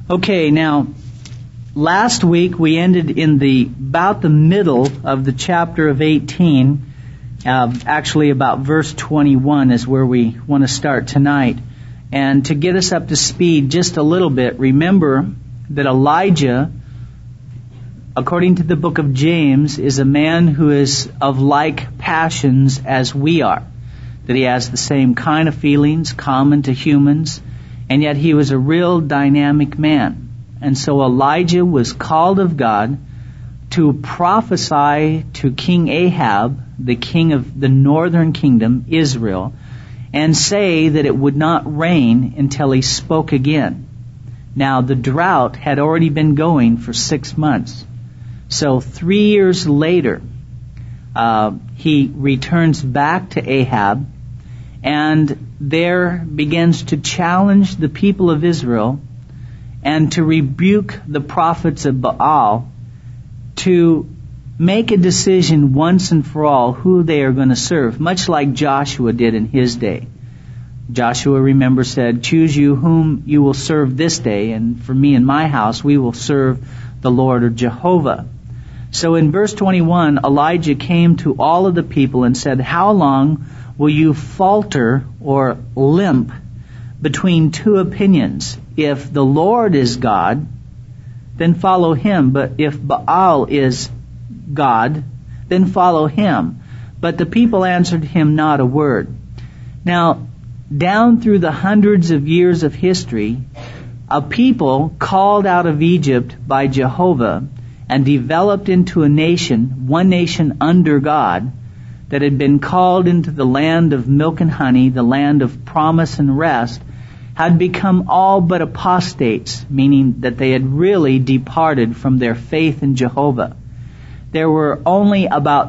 Okay, now, last week we ended in about the middle of the chapter of 18. Actually, about verse 21 is where we want to start tonight. And to get us up to speed just a little bit, remember that Elijah, according to the book of James, is a man who is of like passions as we are. That he has the same kind of feelings common to humans, and yet he was a real dynamic man. And so Elijah was called of God to prophesy to King Ahab, the king of the northern kingdom, Israel, and say that it would not rain until he spoke again. Now, the drought had already been going for 6 months. So 3 years later, he returns back to Ahab and there begins to challenge the people of Israel and to rebuke the prophets of Baal to make a decision once and for all who they are going to serve, much like Joshua did in his day. Joshua, remember, said, "Choose you whom you will serve this day, and for me and my house we will serve the Lord," or Jehovah. So in verse 21, Elijah came to all of the people and said, "How long will you falter or limp between two opinions? If the Lord is God, then follow him. But if Baal is God, then follow him." But the people answered him not a word. Now, down through the hundreds of years of history, a people called out of Egypt by Jehovah and developed into a nation, one nation under God, that had been called into the land of milk and honey, the land of promise and rest, had become all but apostates, meaning that they had really departed from their faith in Jehovah. There were only about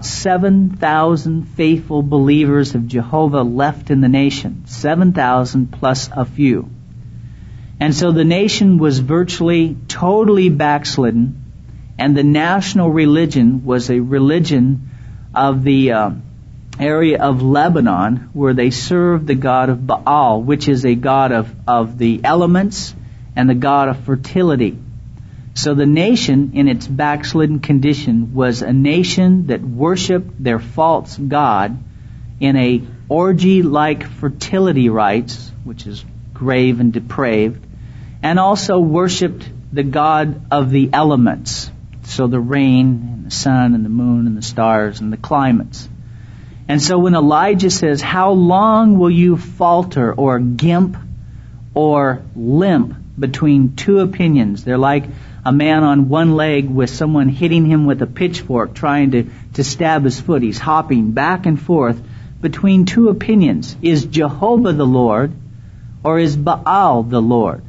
7,000 faithful believers of Jehovah left in the nation, 7,000 plus a few. And so the nation was virtually totally backslidden, and the national religion was a religion of the area of Lebanon, where they served the god of Baal, which is a god of the elements and the god of fertility. So the nation, in its backslidden condition, was a nation that worshipped their false god in a orgy-like fertility rites, which is grave and depraved, and also worshipped the god of the elements, so the rain and the sun and the moon and the stars and the climates. And so when Elijah says, "How long will you falter or gimp or limp between two opinions?" They're like a man on one leg with someone hitting him with a pitchfork trying to stab his foot. He's hopping back and forth between two opinions. Is Jehovah the Lord, or is Baal the Lord?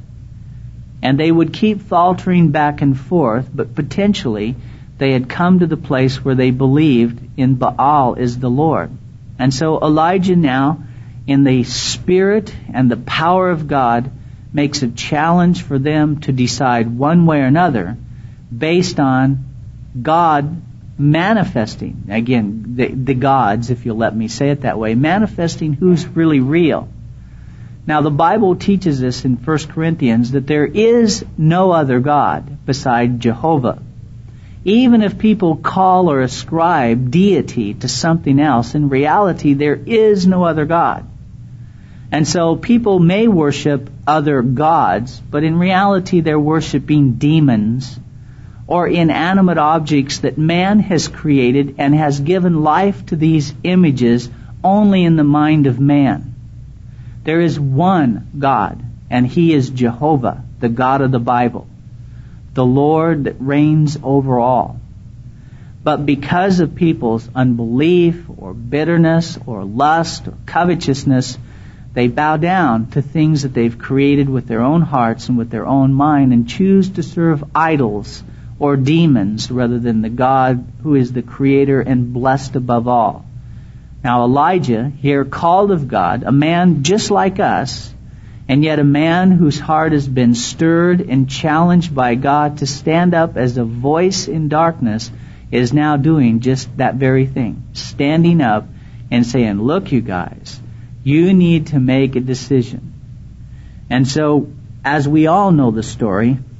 And they would keep faltering back and forth, but potentially they had come to the place where they believed in Baal is the Lord. And so Elijah now, in the spirit and the power of God, makes a challenge for them to decide one way or another based on God manifesting, again, the gods, if you'll let me say it that way, manifesting who's really real. Now, the Bible teaches us in 1 Corinthians that there is no other God beside Jehovah. Even if people call or ascribe deity to something else, in reality there is no other God. And so people may worship other gods, but in reality they're worshiping demons or inanimate objects that man has created and has given life to these images only in the mind of man. There is one God, and He is Jehovah, the God of the Bible, the Lord that reigns over all. But because of people's unbelief or bitterness or lust or covetousness, they bow down to things that they've created with their own hearts and with their own mind and choose to serve idols or demons rather than the God who is the Creator and blessed above all. Now Elijah, here called of God, a man just like us, and yet a man whose heart has been stirred and challenged by God to stand up as a voice in darkness, is now doing just that very thing. Standing up and saying, look, you guys, you need to make a decision. And so, as we all know the story,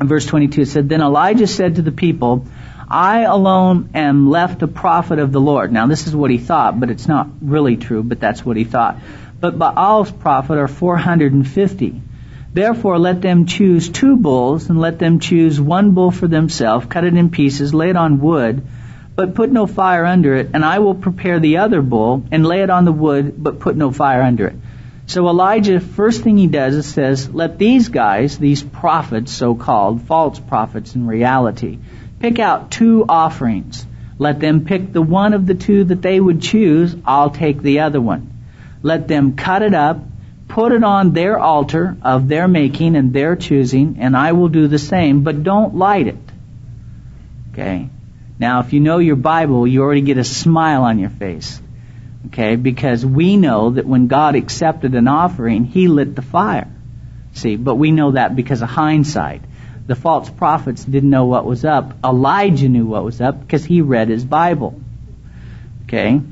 verse 22, it said, Then Elijah said to the people, I alone am left a prophet of the Lord. Now this is what he thought, but it's not really true, but that's what he thought. But Baal's prophet are 450. Therefore let them choose 2 bulls, and let them choose 1 bull for themselves, cut it in pieces, lay it on wood, but put no fire under it, and I will prepare the other bull, and lay it on the wood, but put no fire under it. So Elijah, first thing he does is says, let these guys, these prophets, so-called, false prophets in reality, pick out 2 offerings. Let them pick the one of the 2 that they would choose. I'll take the other one. Let them cut it up, put it on their altar of their making and their choosing, and I will do the same, but don't light it. Okay? Now, if you know your Bible, you already get a smile on your face. Okay? Because we know that when God accepted an offering, He lit the fire. See, but we know that because of hindsight. The false prophets didn't know what was up. Elijah knew what was up because he read his Bible. Okay?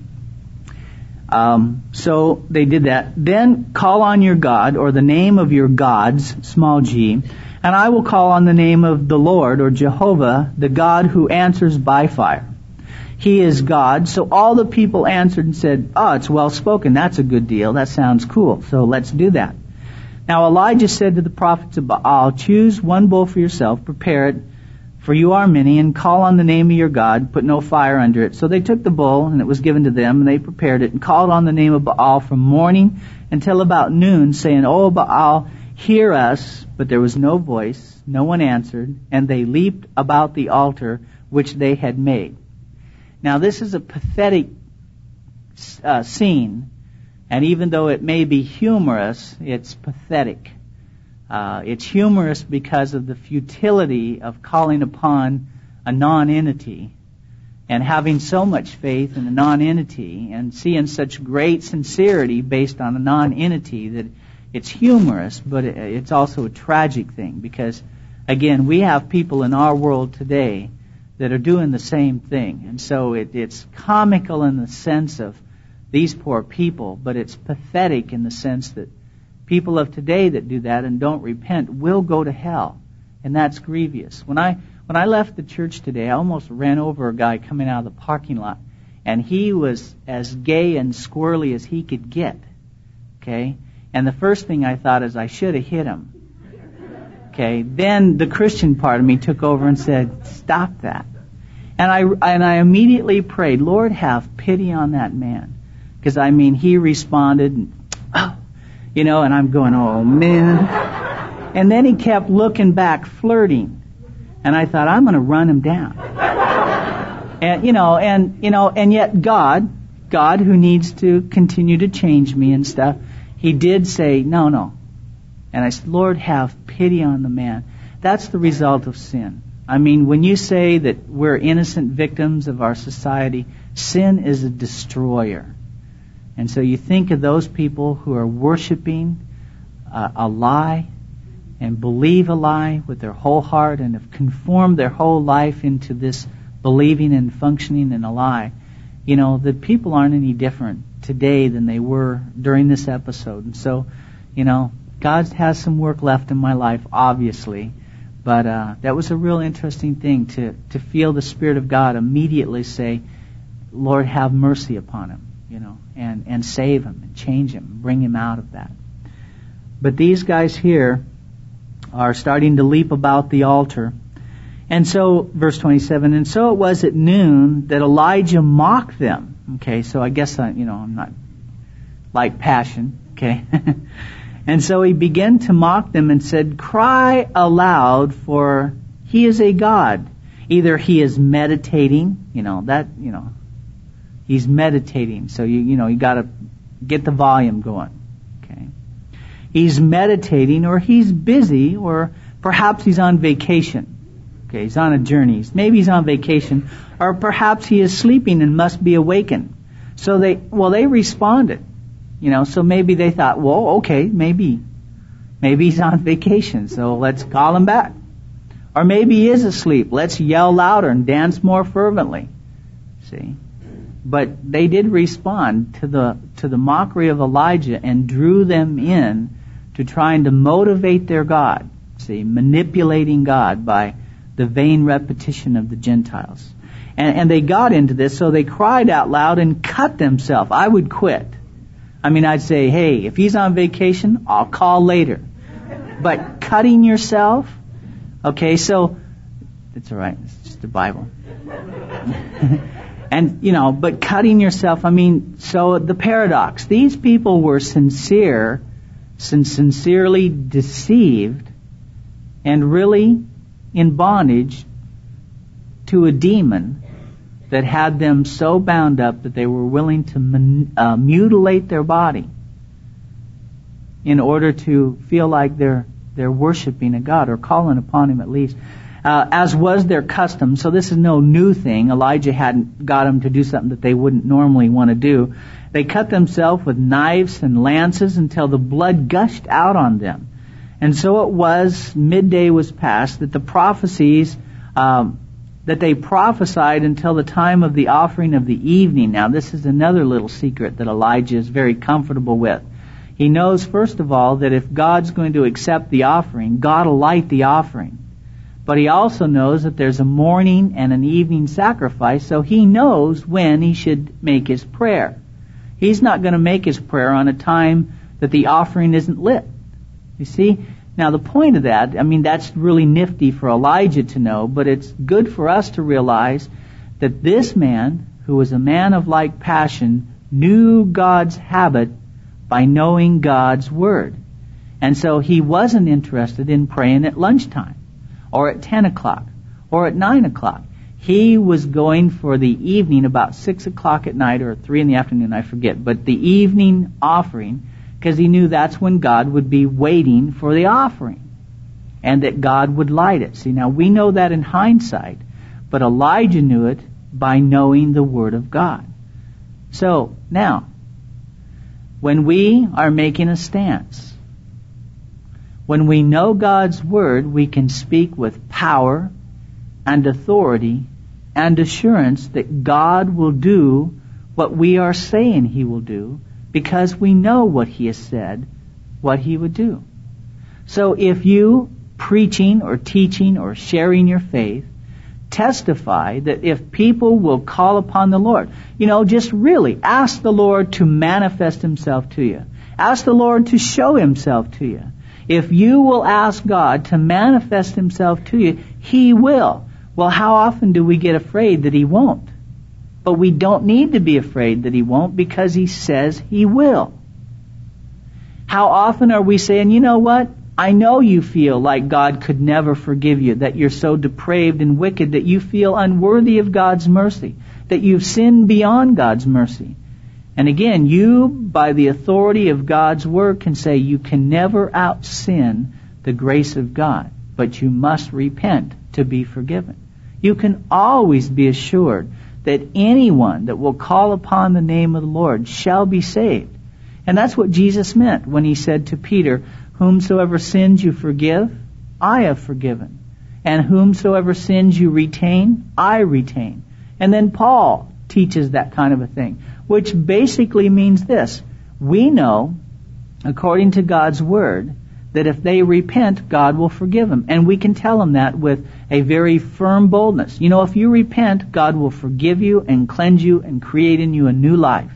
So they did that. Then call on your God, or the name of your gods, small g, and I will call on the name of the Lord, or Jehovah, the God who answers by fire. He is God. So all the people answered and said, oh, it's well spoken. That's a good deal. That sounds cool. So let's do that. Now Elijah said to the prophets of Baal, choose 1 bull for yourself, prepare it, for you are many, and call on the name of your God, put no fire under it. So they took the bull, and it was given to them, and they prepared it, and called on the name of Baal from morning until about noon, saying, O Baal, hear us. But there was no voice, no one answered, and they leaped about the altar which they had made. Now this is a pathetic scene, and even though it may be humorous, it's pathetic. It's humorous because of the futility of calling upon a non-entity and having so much faith in a non-entity and seeing such great sincerity based on a non-entity that it's humorous, but it's also a tragic thing because, again, we have people in our world today that are doing the same thing. And so it's comical in the sense of these poor people, but it's pathetic in the sense that people of today that do that and don't repent will go to hell, and that's grievous. When I left the church today, I almost ran over a guy coming out of the parking lot, and he was as gay and squirrely as he could get. Okay, and the first thing I thought is I should have hit him. Okay, then the Christian part of me took over and said, "Stop that." And I immediately prayed, "Lord, have pity on that man," because he responded. And I'm going, oh man. And then he kept looking back, flirting. And I thought, I'm going to run him down. And yet God who needs to continue to change me and stuff, He did say, no. And I said, Lord, have pity on the man. That's the result of sin. When you say that we're innocent victims of our society, sin is a destroyer. And so you think of those people who are worshiping a lie and believe a lie with their whole heart and have conformed their whole life into this believing and functioning in a lie. The people aren't any different today than they were during this episode. And so, God has some work left in my life, obviously. But that was a real interesting thing to feel the Spirit of God immediately say, Lord, have mercy upon him. And save him and change him, bring him out of that. But these guys here are starting to leap about the altar. And so, verse 27, and so it was at noon that Elijah mocked them. Okay, so I guess I'm not like passion. Okay. And so he began to mock them and said, cry aloud, for he is a god. Either he is meditating, he's meditating, so you got to get the volume going. Okay, he's meditating, or he's busy, or perhaps he's on vacation. Okay, he's on a journey. Maybe he's on vacation, or perhaps he is sleeping and must be awakened. So they responded. So maybe they thought, well, okay, maybe he's on vacation, so let's call him back. Or maybe he is asleep. Let's yell louder and dance more fervently. See? But they did respond to the mockery of Elijah and drew them in to trying to motivate their God. See, manipulating God by the vain repetition of the Gentiles. And they got into this, so they cried out loud and cut themselves. I would quit. I mean, I'd say, hey, if he's on vacation, I'll call later. But cutting yourself? Okay, so, it's alright, it's just the Bible. And, but cutting yourself, I mean, so the paradox. These people were sincerely deceived and really in bondage to a demon that had them so bound up that they were willing to mutilate their body in order to feel like they're worshiping a God or calling upon Him at least. As was their custom, so this is no new thing. Elijah hadn't got them to do something that they wouldn't normally want to do. They cut themselves with knives and lances until the blood gushed out on them. And so it was, midday was past, that the prophecies, that they prophesied until the time of the offering of the evening. Now this is another little secret that Elijah is very comfortable with. He knows, first of all, that if God's going to accept the offering, God will light the offering. But he also knows that there's a morning and an evening sacrifice, so he knows when he should make his prayer. He's not going to make his prayer on a time that the offering isn't lit. You see? Now the point of that, I mean, that's really nifty for Elijah to know, but it's good for us to realize that this man, who was a man of like passion, knew God's habit by knowing God's Word. And so he wasn't interested in praying at lunchtime, or at 10 o'clock, or at 9 o'clock. He was going for the evening about 6 o'clock at night, or 3 in the afternoon, I forget, but the evening offering, because he knew that's when God would be waiting for the offering, and that God would light it. See, now we know that in hindsight, but Elijah knew it by knowing the Word of God. So, now, when we are making a stance, when we know God's Word, we can speak with power and authority and assurance that God will do what we are saying He will do, because we know what He has said, what He would do. So if you, preaching or teaching or sharing your faith, testify that if people will call upon the Lord, just really ask the Lord to manifest Himself to you. Ask the Lord to show Himself to you. If you will ask God to manifest Himself to you, He will. Well, how often do we get afraid that He won't? But we don't need to be afraid that He won't, because He says He will. How often are we saying, you know what? I know you feel like God could never forgive you, that you're so depraved and wicked that you feel unworthy of God's mercy, that you've sinned beyond God's mercy. And again, you, by the authority of God's Word, can say you can never out-sin the grace of God, but you must repent to be forgiven. You can always be assured that anyone that will call upon the name of the Lord shall be saved. And that's what Jesus meant when He said to Peter, whomsoever sins you forgive, I have forgiven. And whomsoever sins you retain, I retain. And then Paul teaches that kind of a thing, which basically means this. We know, according to God's Word, that if they repent, God will forgive them. And we can tell them that with a very firm boldness. If you repent, God will forgive you and cleanse you and create in you a new life.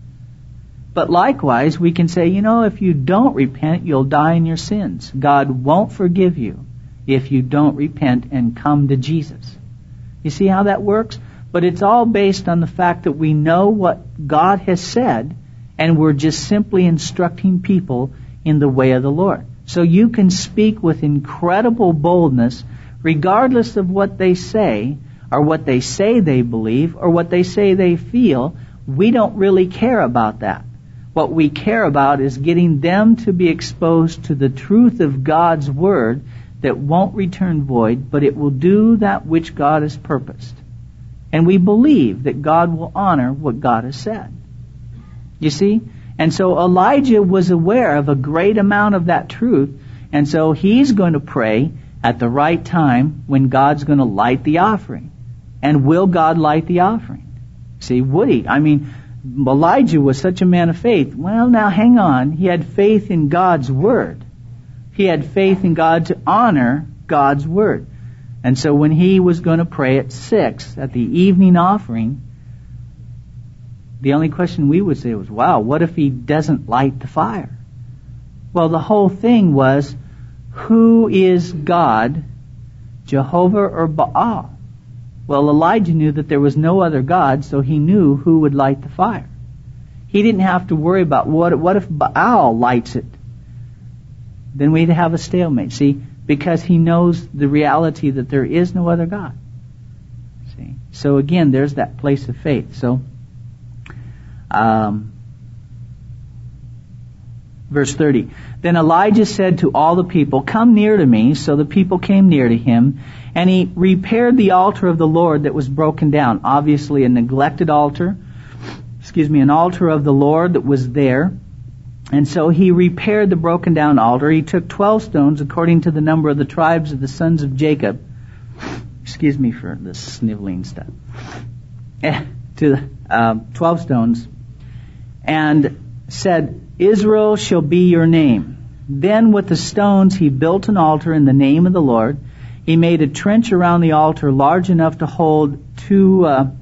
But likewise, we can say, if you don't repent, you'll die in your sins. God won't forgive you if you don't repent and come to Jesus. You see how that works? But it's all based on the fact that we know what God has said, and we're just simply instructing people in the way of the Lord. So you can speak with incredible boldness, regardless of what they say, or what they say they believe, or what they say they feel. We don't really care about that. What we care about is getting them to be exposed to the truth of God's Word that won't return void, but it will do that which God has purposed. And we believe that God will honor what God has said. You see? And so Elijah was aware of a great amount of that truth, and so he's going to pray at the right time when God's going to light the offering. And will God light the offering? See, would He? I mean, Elijah was such a man of faith. Well, now hang on. He had faith in God's Word. He had faith in God to honor God's word. And so when he was going to pray at 6 at the evening offering, the only question we would say was, wow, what if he doesn't light the fire? Well, the whole thing was, who is God, Jehovah or Baal? Well, Elijah knew that there was no other God, so he knew who would light the fire. He didn't have to worry about what if Baal lights it? Then we'd have a stalemate, see, because he knows the reality that there is no other God. See, so again, there's that place of faith. So, verse 30. Then Elijah said to all the people, "Come near to me." So the people came near to him, and he repaired the altar of the Lord that was broken down. Obviously a neglected altar. An altar of the Lord that was there. And so he repaired the broken down altar. He took 12 stones according to the number of the tribes of the sons of Jacob. Excuse me for this sniveling stuff. 12 stones. And said, "Israel shall be your name." Then with the stones he built an altar in the name of the Lord. He made a trench around the altar large enough to hold 2,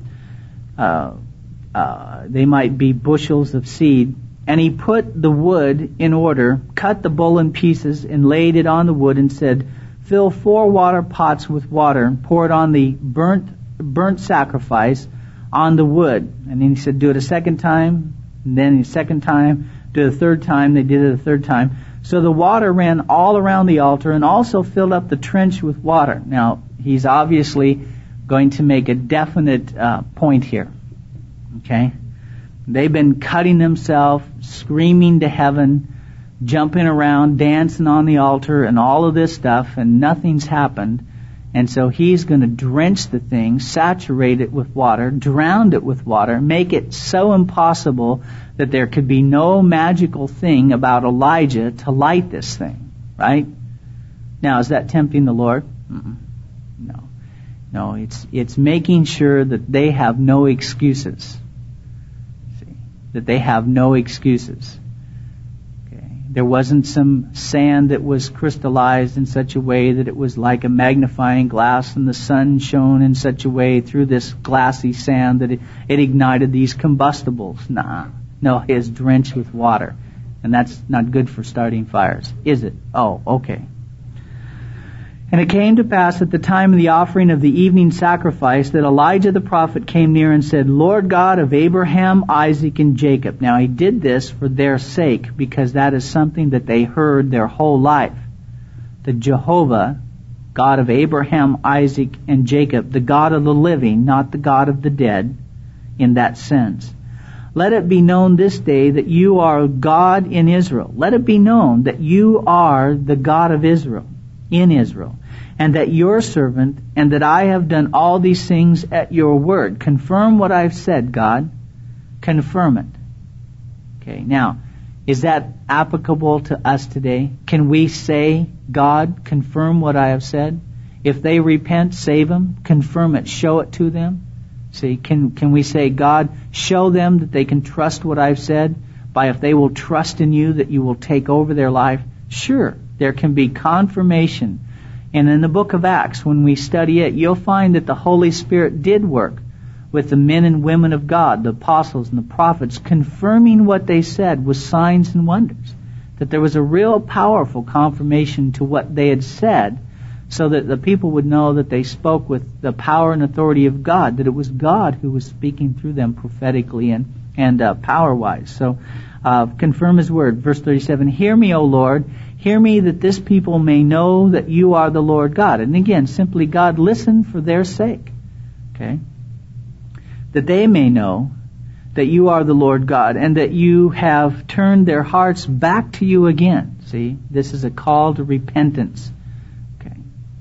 they might be bushels of seed. And he put the wood in order, cut the bull in pieces, and laid it on the wood, and said, "Fill 4 water pots with water, pour it on the burnt sacrifice on the wood." And then he said, "Do it a second time," and then a second time, do it a third time. They did it a third time. So the water ran all around the altar and also filled up the trench with water. Now, he's obviously going to make a definite point here. Okay? They've been cutting themselves, screaming to heaven, jumping around, dancing on the altar, and all of this stuff, and nothing's happened. And so he's going to drench the thing, saturate it with water, drown it with water, make it so impossible that there could be no magical thing about Elijah to light this thing, right? Now, is that tempting the Lord? No, it's making sure that they have no excuses. That they have no excuses. Okay. There wasn't some sand that was crystallized in such a way that it was like a magnifying glass, and the sun shone in such a way through this glassy sand that it ignited these combustibles. No, it's drenched with water. And that's not good for starting fires, is it? Oh, okay. And it came to pass at the time of the offering of the evening sacrifice that Elijah the prophet came near and said, "Lord God of Abraham, Isaac, and Jacob." Now he did this for their sake, because that is something that they heard their whole life. The Jehovah, God of Abraham, Isaac, and Jacob, the God of the living, not the God of the dead, in that sense. "Let it be known this day that you are God in Israel." Let it be known that you are the God of Israel, in Israel, and that your servant, and that I have done all these things at your word. Confirm what I've said, God. Confirm it. Okay, now, is that applicable to us today? Can we say, "God, confirm what I have said"? If they repent, save them. Confirm it. Show it to them. See, can we say, "God, show them that they can trust what I've said, by if they will trust in you, that you will take over their life"? Sure. There can be confirmation. And in the book of Acts, when we study it, you'll find that the Holy Spirit did work with the men and women of God, the apostles and the prophets, confirming what they said with signs and wonders. That there was a real powerful confirmation to what they had said, so that the people would know that they spoke with the power and authority of God, that it was God who was speaking through them prophetically and power-wise. So confirm His word. Verse 37, "Hear me, O Lord. Hear me, that this people may know that you are the Lord God." And again, simply, God, listen for their sake. Okay? That they may know that you are the Lord God, and that you have turned their hearts back to you again. See, this is a call to repentance. Okay.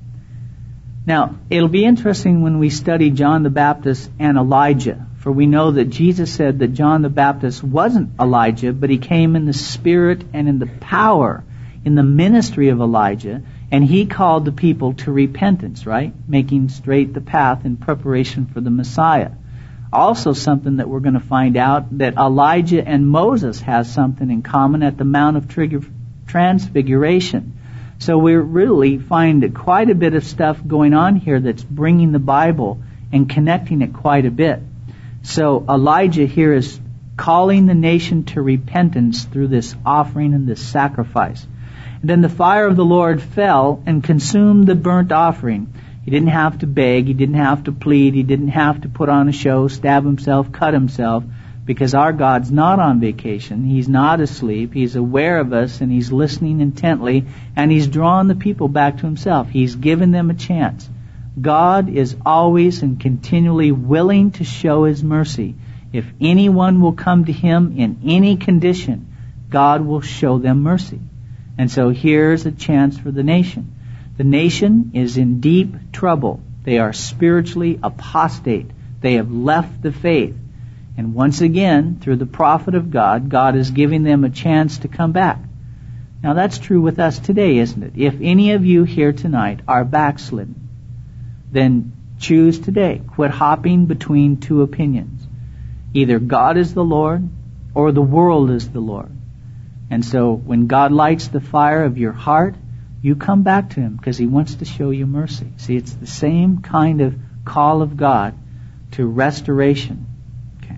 Now, it'll be interesting when we study John the Baptist and Elijah, for we know that Jesus said that John the Baptist wasn't Elijah, but he came in the spirit and in the power, in the ministry of Elijah, and he called the people to repentance, right? Making straight the path in preparation for the Messiah. Also something that we're going to find out, that Elijah and Moses has something in common at the Mount of Transfiguration. So we really find quite a bit of stuff going on here that's bringing the Bible and connecting it quite a bit. So Elijah here is calling the nation to repentance through this offering and this sacrifice. And then the fire of the Lord fell and consumed the burnt offering. He didn't have to beg, he didn't have to plead, he didn't have to put on a show, stab himself, cut himself, because our God's not on vacation. He's not asleep. He's aware of us, and He's listening intently, and He's drawing the people back to Himself. He's given them a chance. God is always and continually willing to show His mercy. If anyone will come to Him in any condition, God will show them mercy. And so here's a chance for the nation. The nation is in deep trouble. They are spiritually apostate. They have left the faith. And once again, through the prophet of God, God is giving them a chance to come back. Now that's true with us today, isn't it? If any of you here tonight are backslidden, then choose today. Quit hopping between two opinions. Either God is the Lord or the world is the Lord. And so when God lights the fire of your heart, you come back to Him because He wants to show you mercy. See, it's the same kind of call of God to restoration. Okay.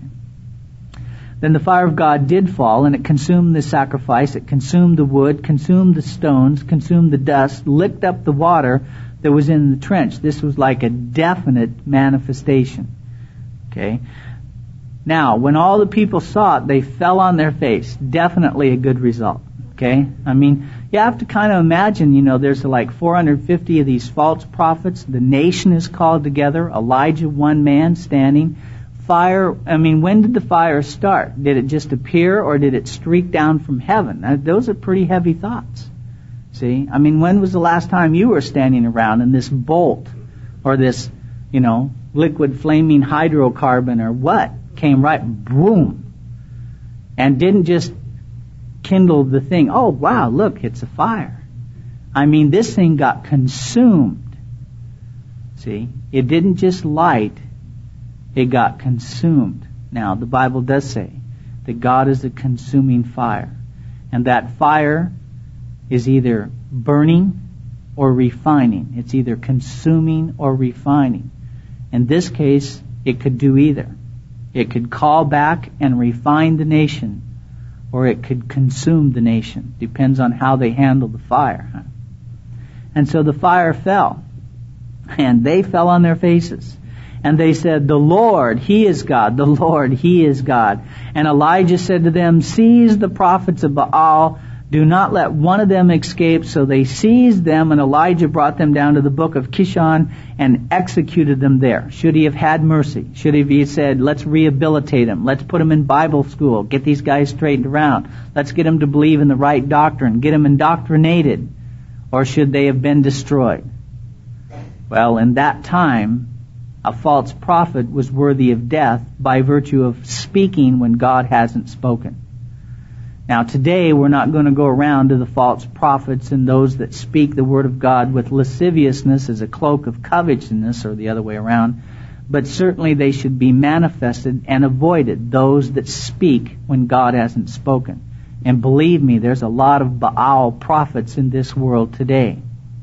Then the fire of God did fall, and it consumed the sacrifice, it consumed the wood, consumed the stones, consumed the dust, licked up the water that was in the trench. This was like a definite manifestation. Okay. Now, when all the people saw it, they fell on their face. Definitely a good result. Okay? I mean, you have to kind of imagine, there's like 450 of these false prophets. The nation is called together. Elijah, one man, standing. Fire, when did the fire start? Did it just appear or did it streak down from heaven? Now, those are pretty heavy thoughts. See? When was the last time you were standing around and this bolt or this, liquid flaming hydrocarbon or what came right, boom, and didn't just kindle the thing. Oh, wow, look, it's a fire. This thing got consumed. See, it didn't just light, it got consumed. Now, the Bible does say that God is a consuming fire, and that fire is either burning or refining. It's either consuming or refining. In this case, it could do either. It could call back and refine the nation, or it could consume the nation. Depends on how they handle the fire. And so the fire fell, and they fell on their faces. And they said, "The Lord, He is God. The Lord, He is God." And Elijah said to them, "Seize the prophets of Baal. Do not let one of them escape." So they seized them, and Elijah brought them down to the brook of Kishon and executed them there. Should he have had mercy? Should he have said, let's rehabilitate them, let's put them in Bible school, get these guys straightened around, let's get them to believe in the right doctrine, get them indoctrinated? Or should they have been destroyed? Well, in that time, a false prophet was worthy of death by virtue of speaking when God hasn't spoken. Now today we're not going to go around to the false prophets and those that speak the word of God with lasciviousness as a cloak of covetousness, or the other way around, but certainly they should be manifested and avoided, those that speak when God hasn't spoken. And believe me, there's a lot of Baal prophets in this world today.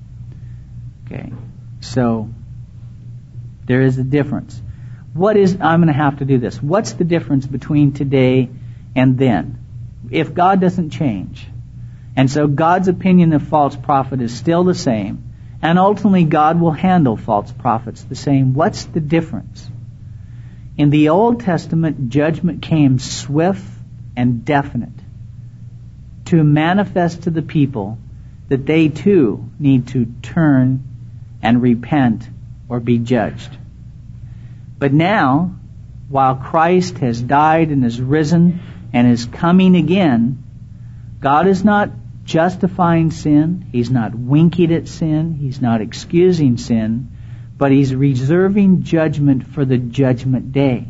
Okay, so there is a difference. I'm going to have to do this. What's the difference between today and then? If God doesn't change. And so God's opinion of false prophet is still the same, and ultimately God will handle false prophets the same. What's the difference? In the Old Testament, judgment came swift and definite to manifest to the people that they too need to turn and repent or be judged. But now, while Christ has died and is risen and is coming again, God is not justifying sin. He's not winking at sin. He's not excusing sin. But He's reserving judgment for the judgment day.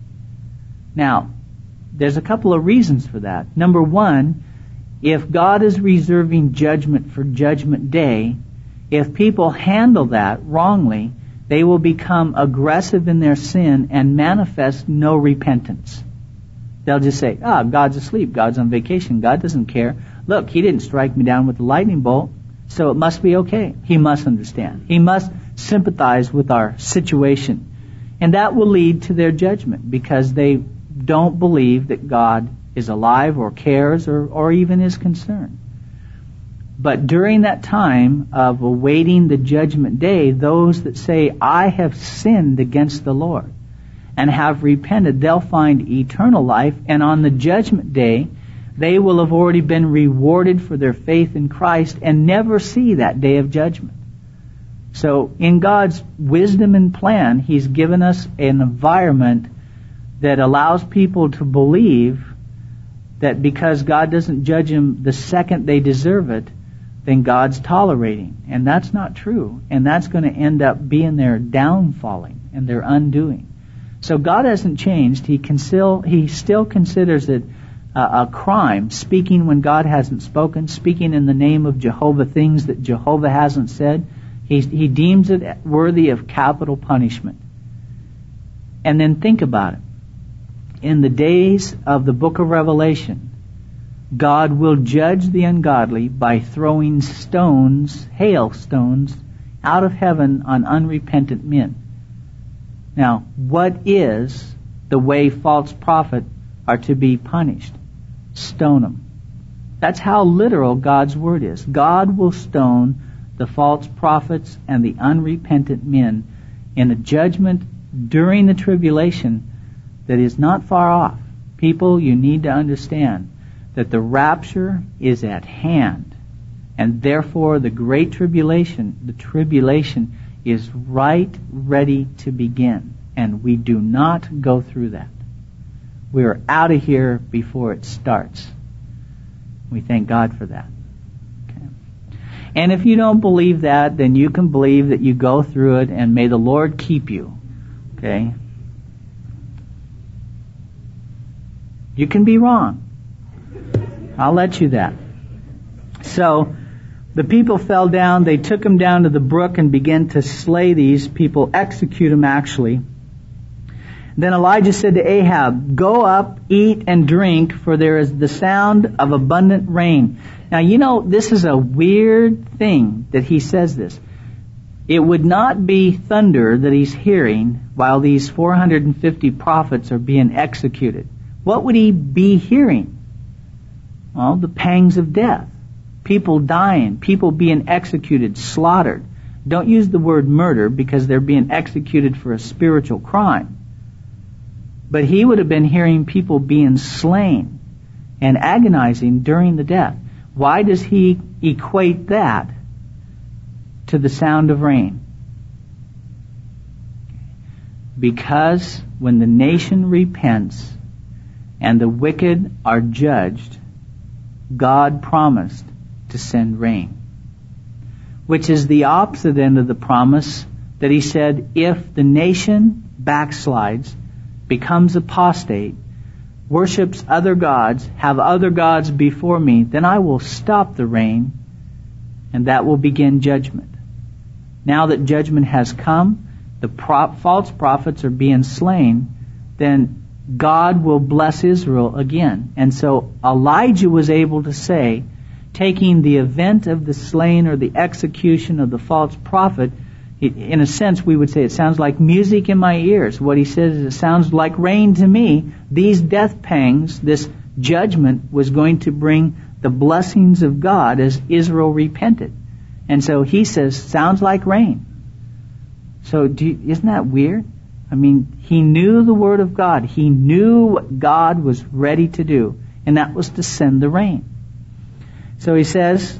Now, there's a couple of reasons for that. Number one, if God is reserving judgment for judgment day, if people handle that wrongly, they will become aggressive in their sin and manifest no repentance. They'll just say, God's asleep, God's on vacation, God doesn't care. Look, He didn't strike me down with a lightning bolt. So it must be okay. He must understand. He must sympathize with our situation. And that will lead to their judgment because they don't believe that God is alive or cares or even is concerned. But during that time of awaiting the judgment day, those that say, I have sinned against the Lord and have repented, they'll find eternal life. And on the judgment day, they will have already been rewarded for their faith in Christ and never see that day of judgment. So in God's wisdom and plan, He's given us an environment that allows people to believe that because God doesn't judge them the second they deserve it, then God's tolerating. And that's not true. And that's going to end up being their downfalling and their undoing. So God hasn't changed. He still considers it a crime, speaking when God hasn't spoken, speaking in the name of Jehovah things that Jehovah hasn't said. He deems it worthy of capital punishment. And then think about it. In the days of the book of Revelation, God will judge the ungodly by throwing stones, hailstones, out of heaven on unrepentant men. Now, what is the way false prophets are to be punished? Stone them. That's how literal God's word is. God will stone the false prophets and the unrepentant men in a judgment during the tribulation that is not far off. People, you need to understand that the rapture is at hand, and therefore the great tribulation, the tribulation is right ready to begin, and we do not go through that. We are out of here before it starts. We thank God for that. Okay. And if you don't believe that, then you can believe that you go through it, and may the Lord keep you. Okay? You can be wrong. I'll let you that. So, the people fell down. They took him down to the brook and began to slay these people, execute them actually. Then Elijah said to Ahab, go up, eat and drink, for there is the sound of abundant rain. Now, you know, this is a weird thing that he says this. It would not be thunder that he's hearing while these 450 prophets are being executed. What would he be hearing? Well, the pangs of death. People dying, people being executed, slaughtered. Don't use the word murder because they're being executed for a spiritual crime. But he would have been hearing people being slain and agonizing during the death. Why does he equate that to the sound of rain? Because when the nation repents and the wicked are judged, God promised to send rain, which is the opposite end of the promise that he said, if the nation backslides, becomes apostate, worships other gods, have other gods before me, then I will stop the rain, and that will begin judgment. Now that judgment has come, the false prophets are being slain, then God will bless Israel again. And so Elijah was able to say, taking the event of the slaying or the execution of the false prophet, in a sense we would say it sounds like music in my ears. What he says is it sounds like rain to me. These death pangs, this judgment was going to bring the blessings of God as Israel repented. And so he says, sounds like rain. So isn't that weird? I mean, he knew the Word of God. He knew what God was ready to do, and that was to send the rain. So he says,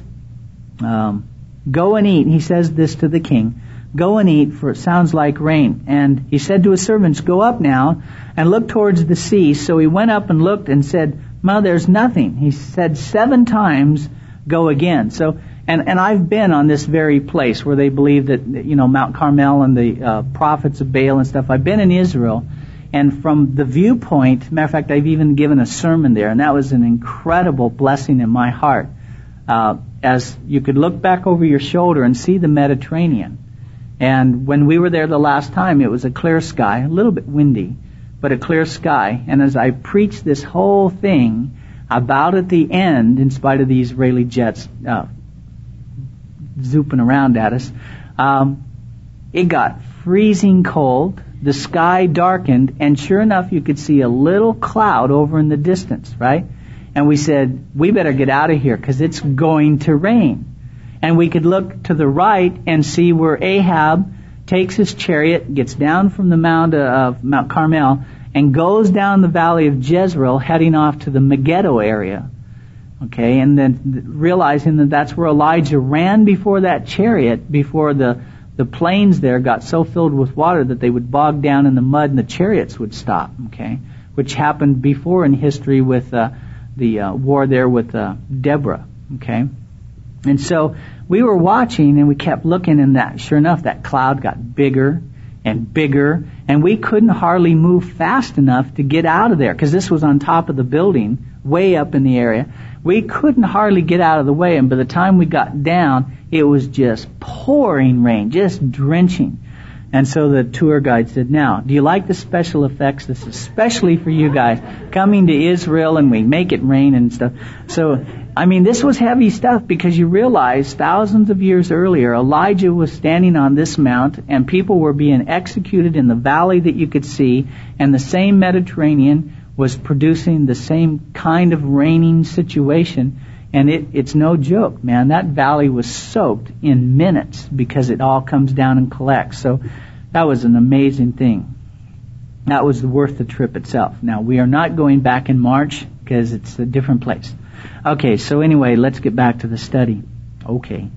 go and eat. He says this to the king, go and eat, for it sounds like rain. And he said to his servants, go up now and look towards the sea. So he went up and looked and said, no, there's nothing. He said 7 times, go again. So, and I've been on this very place where they believe that, you know, Mount Carmel and the prophets of Baal and stuff. I've been in Israel, and from the viewpoint, matter of fact, I've even given a sermon there, and that was an incredible blessing in my heart. As you could look back over your shoulder and see the Mediterranean. And when we were there the last time, it was a clear sky, a little bit windy, but a clear sky. And as I preached this whole thing, about at the end, in spite of the Israeli jets zooping around at us. It got freezing cold. The sky darkened, and sure enough, you could see a little cloud over in the distance, right? And we said, we better get out of here because it's going to rain. And we could look to the right and see where Ahab takes his chariot, gets down from the Mount Carmel, and goes down the valley of Jezreel, heading off to the Megiddo area. Okay, and then realizing that that's where Elijah ran before that chariot, before the plains there got so filled with water that they would bog down in the mud and the chariots would stop. Okay, which happened before in history with the war there with Deborah. Okay, and so we were watching and we kept looking, and that sure enough that cloud got bigger and bigger, and we couldn't hardly move fast enough to get out of there because this was on top of the building, way up in the area. We couldn't hardly get out of the way, and by the time we got down, it was just pouring rain, just drenching. And so the tour guide said, now, do you like the special effects? This is especially for you guys coming to Israel, and we make it rain and stuff. So, I mean, this was heavy stuff because you realize thousands of years earlier, Elijah was standing on this mount, and people were being executed in the valley that you could see, and the same Mediterranean was producing the same kind of raining situation, and it's no joke, man. That valley was soaked in minutes because it all comes down and collects. So that was an amazing thing. That was worth the trip itself. Now, we are not going back in March because it's a different place. Okay, so anyway, let's get back to the study. Okay.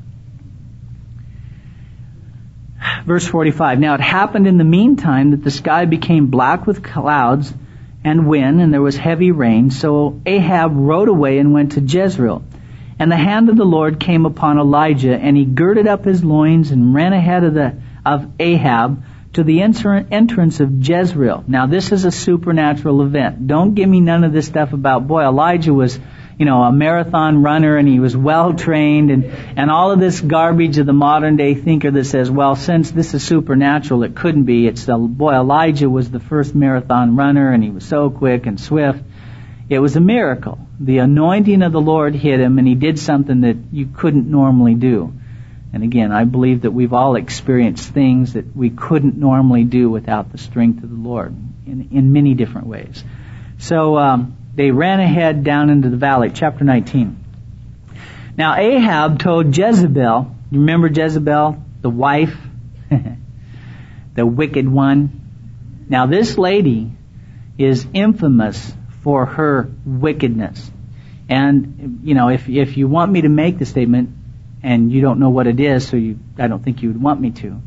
Verse 45. Now it happened in the meantime that the sky became black with clouds and wind, and there was heavy rain. So Ahab rode away and went to Jezreel. And the hand of the Lord came upon Elijah, and he girded up his loins and ran ahead of Ahab to the entrance of Jezreel. Now this is a supernatural event. Don't give me none of this stuff about, boy, Elijah was, a marathon runner and he was well trained and all of this garbage of the modern day thinker that says, well, since this is supernatural, it couldn't be. Elijah was the first marathon runner and he was so quick and swift. It was a miracle. The anointing of the Lord hit him and he did something that you couldn't normally do. And again, I believe that we've all experienced things that we couldn't normally do without the strength of the Lord in many different ways. So, they ran ahead down into the valley. Chapter 19. Now Ahab told Jezebel, you remember Jezebel, the wife, the wicked one? Now this lady is infamous for her wickedness. And, if you want me to make the statement, and you don't know what it is, I don't think you would want me to.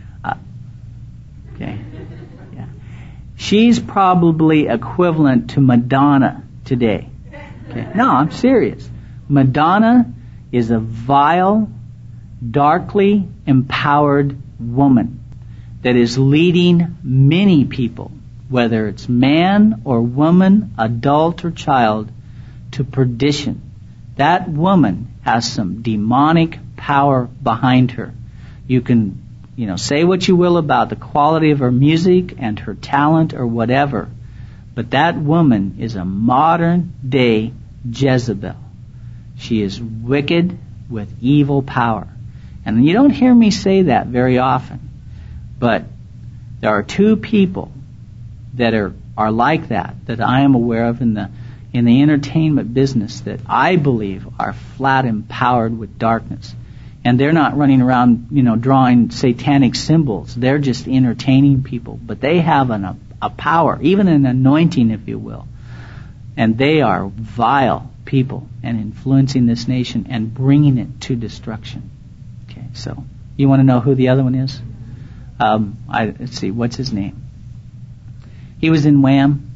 Okay. Yeah. She's probably equivalent to Madonna today. Okay. No, I'm serious. Madonna is a vile, darkly empowered woman that is leading many people, whether it's man or woman, adult or child, to perdition. That woman has some demonic power behind her. You can, say what you will about the quality of her music and her talent or whatever, but that woman is a modern day Jezebel. She is wicked with evil power. And you don't hear me say that very often, but there are two people that are like that I am aware of in the entertainment business that I believe are flat empowered with darkness. And they're not running around, drawing satanic symbols. They're just entertaining people. But they have a power, even an anointing, if you will. And they are vile people and influencing this nation and bringing it to destruction. Okay, so you want to know who the other one is? Let's see, what's his name? He was in Wham.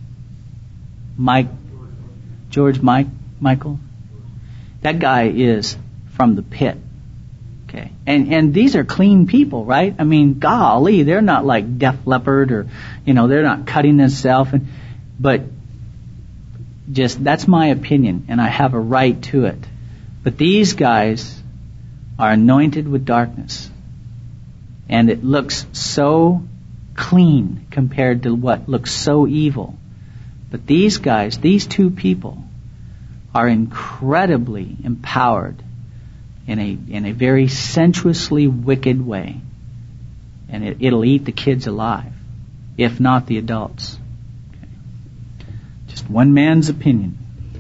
George Michael. That guy is from the pit. Okay. And these are clean people, right? I mean, golly, they're not like Def Leppard or, they're not cutting themselves. But just, that's my opinion, and I have a right to it. But these guys are anointed with darkness. And it looks so clean compared to what looks so evil. But these guys, these two people, are incredibly empowered in a very sensuously wicked way. And it'll eat the kids alive, if not the adults. Okay. Just one man's opinion.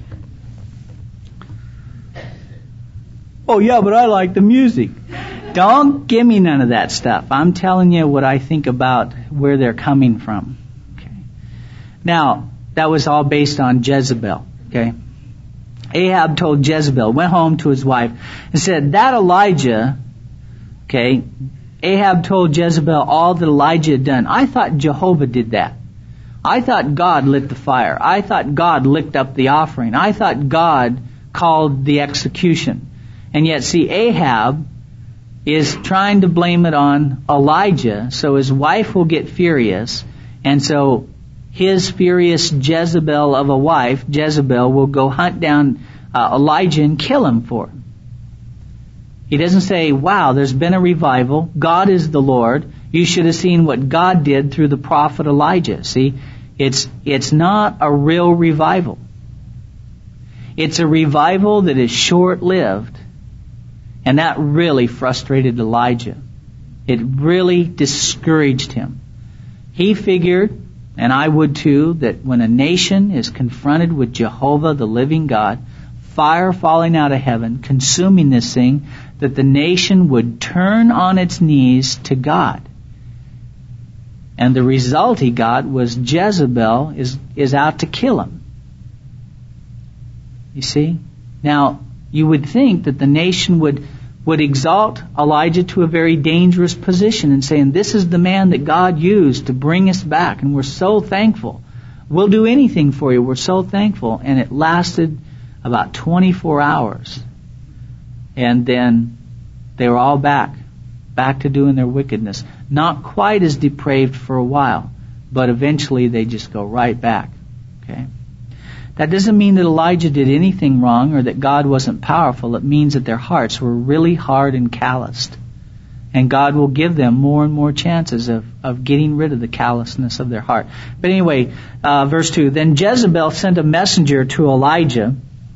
Oh yeah, but I like the music. Don't give me none of that stuff. I'm telling you what I think about where they're coming from. Okay. Now, that was all based on Jezebel. Okay. Ahab told Jezebel, went home to his wife, and said, that Elijah, okay, Ahab told Jezebel all that Elijah had done. I thought Jehovah did that. I thought God lit the fire. I thought God licked up the offering. I thought God called the execution. And yet, see, Ahab is trying to blame it on Elijah, so his wife will get furious, and so his furious Jezebel of a wife, Jezebel, will go hunt down Elijah and kill him for it. He doesn't say, wow, there's been a revival. God is the Lord. You should have seen what God did through the prophet Elijah. See, it's not a real revival. It's a revival that is short-lived. And that really frustrated Elijah. It really discouraged him. He figured, and I would too, that when a nation is confronted with Jehovah, the living God, fire falling out of heaven, consuming this thing, that the nation would turn on its knees to God. And the result he got was Jezebel is out to kill him. You see? Now, you would think that the nation would exalt Elijah to a very dangerous position and saying, this is the man that God used to bring us back, and we're so thankful. We'll do anything for you. We're so thankful. And it lasted about 24 hours. And then they were all back to doing their wickedness. Not quite as depraved for a while, but eventually they just go right back. Okay? That doesn't mean that Elijah did anything wrong or that God wasn't powerful. It means that their hearts were really hard and calloused. And God will give them more and more chances of getting rid of the callousness of their heart. But anyway, verse 2, then Jezebel sent a messenger to Elijah,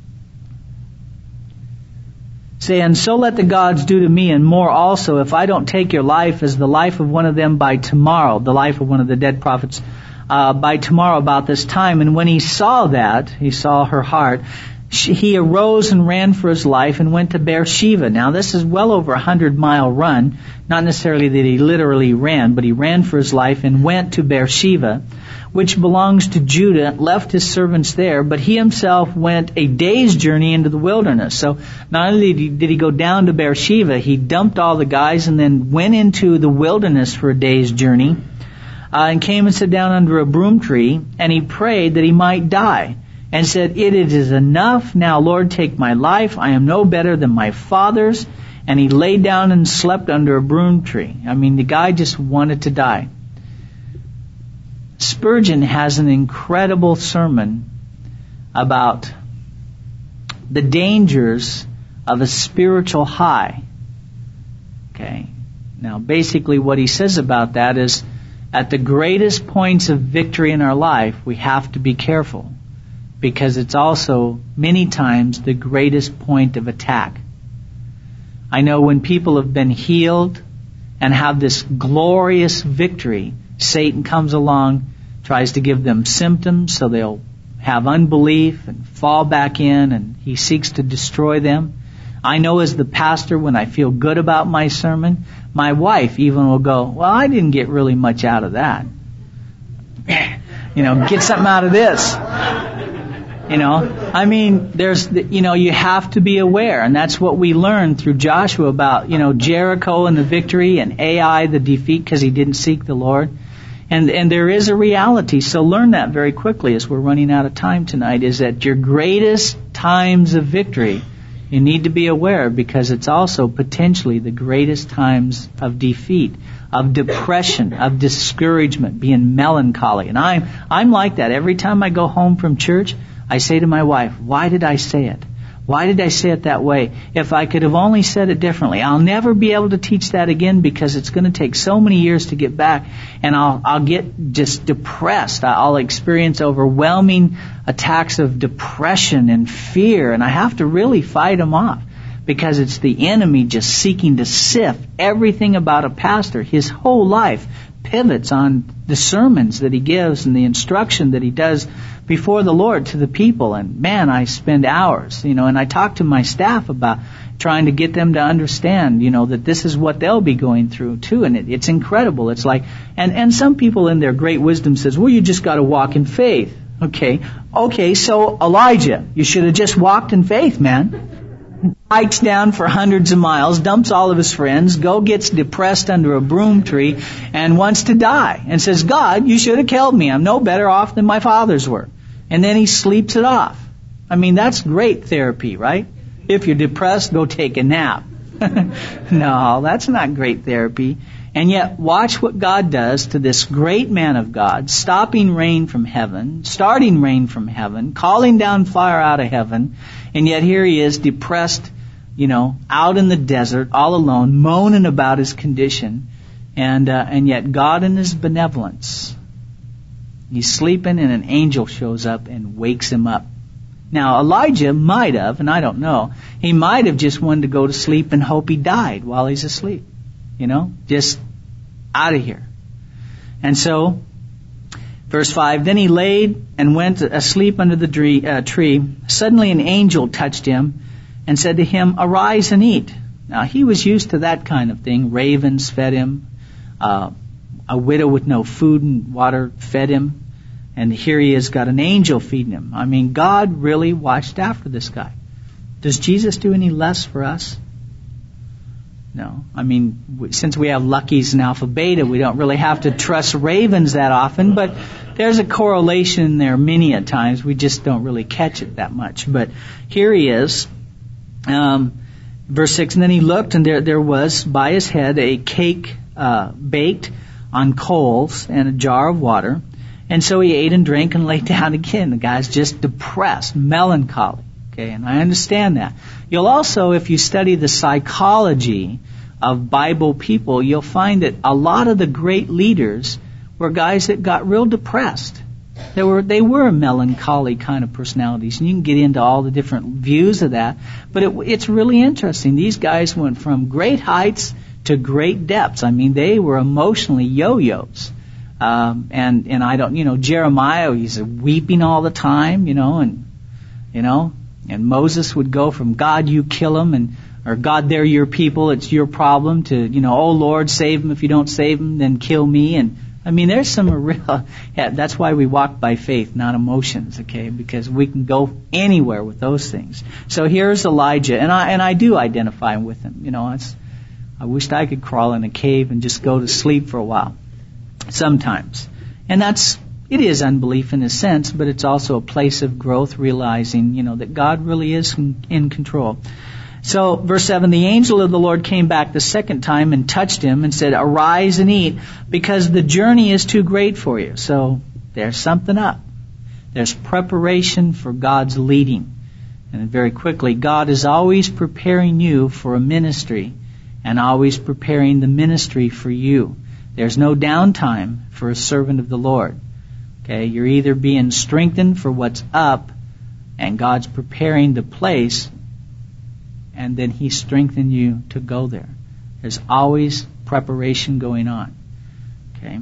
saying, so let the gods do to me and more also, if I don't take your life as the life of one of them by tomorrow, the life of one of the dead prophets, by tomorrow about this time. And when he saw that, he saw her heart, he arose and ran for his life and went to Beersheba. Now this is well over 100-mile run. Not necessarily that he literally ran, but he ran for his life and went to Beersheba, which belongs to Judah, left his servants there, but he himself went a day's journey into the wilderness. So not only did he go down to Beersheba, he dumped all the guys and then went into the wilderness for a day's journey. And came and sat down under a broom tree, and he prayed that he might die, and said, it is enough, now Lord, take my life, I am no better than my fathers. And he lay down and slept under a broom tree. I mean, the guy just wanted to die. Spurgeon has an incredible sermon about the dangers of a spiritual high. Okay. Now, basically what he says about that is, at the greatest points of victory in our life, we have to be careful, because it's also many times the greatest point of attack. I know when people have been healed and have this glorious victory, Satan comes along, tries to give them symptoms so they'll have unbelief and fall back in, and he seeks to destroy them. I know as the pastor, when I feel good about my sermon, my wife even will go, well, I didn't get really much out of that. Get something out of this. I mean, you have to be aware, and that's what we learned through Joshua about, Jericho and the victory and Ai the defeat because he didn't seek the Lord. And there is a reality, so learn that very quickly as we're running out of time tonight, is that your greatest times of victory, you need to be aware, because it's also potentially the greatest times of defeat, of depression, of discouragement, being melancholy. And I'm like that. Every time I go home from church, I say to my wife, why did I say it? Why did I say it that way? If I could have only said it differently. I'll never be able to teach that again, because it's going to take so many years to get back, and I'll get just depressed. I'll experience overwhelming attacks of depression and fear, and I have to really fight them off. because it's the enemy just seeking to sift everything about a pastor. His whole life pivots on the sermons that he gives and the instruction that he does before the Lord to the people. And man, I spend hours, and I talk to my staff about trying to get them to understand, that this is what they'll be going through too. And it's incredible. It's like, and some people in their great wisdom says, well, you just got to walk in faith. Okay, so Elijah, you should have just walked in faith, man. Hikes down for hundreds of miles, dumps all of his friends, gets depressed under a broom tree, and wants to die. And says, God, you should have killed me. I'm no better off than my fathers were. And then he sleeps it off. I mean, that's great therapy, right? If you're depressed, go take a nap. No, that's not great therapy. And yet, watch what God does to this great man of God, stopping rain from heaven, starting rain from heaven, calling down fire out of heaven, and yet here he is, depressed, out in the desert, all alone, moaning about his condition, and yet God in his benevolence, he's sleeping and an angel shows up and wakes him up. Now, Elijah might have, and I don't know, he might have just wanted to go to sleep and hope he died while he's asleep. Just out of here. And so, verse 5, then he laid and went asleep under the tree. Suddenly an angel touched him and said to him, arise and eat. Now, he was used to that kind of thing. Ravens fed him. A widow with no food and water fed him. And here he has got an angel feeding him. I mean, God really watched after this guy. Does Jesus do any less for us? No. I mean, since we have Lucky's and Alpha Beta, we don't really have to trust ravens that often, but there's a correlation there many a times. We just don't really catch it that much. But here he is, verse 6, and then he looked, and there was by his head a cake baked on coals and a jar of water. And so he ate and drank and lay down again. The guy's just depressed, melancholy. Okay, and I understand that. You'll also, if you study the psychology of Bible people, you'll find that a lot of the great leaders were guys that got real depressed. They were melancholy kind of personalities, and you can get into all the different views of that. But it's really interesting. These guys went from great heights to great depths. I mean, they were emotionally yo-yos. And I don't, Jeremiah, he's weeping all the time, and Moses would go from God, you kill him, or God, they're your people, it's your problem, to, oh Lord, save them. If you don't save them, then kill me. And I mean, there's some real, that's why we walk by faith, not emotions, okay? Because we can go anywhere with those things. So here's Elijah, and I do identify with him. I wished I could crawl in a cave and just go to sleep for a while. Sometimes. And it is unbelief in a sense, but it's also a place of growth, realizing, that God really is in control. So, verse 7, the angel of the Lord came back the second time and touched him and said, arise and eat, because the journey is too great for you. So, there's something up. There's preparation for God's leading. And very quickly, God is always preparing you for a ministry and always preparing the ministry for you. There's no downtime for a servant of the Lord. Okay, you're either being strengthened for what's up, and God's preparing the place, and then He's strengthening you to go there. There's always preparation going on. Okay,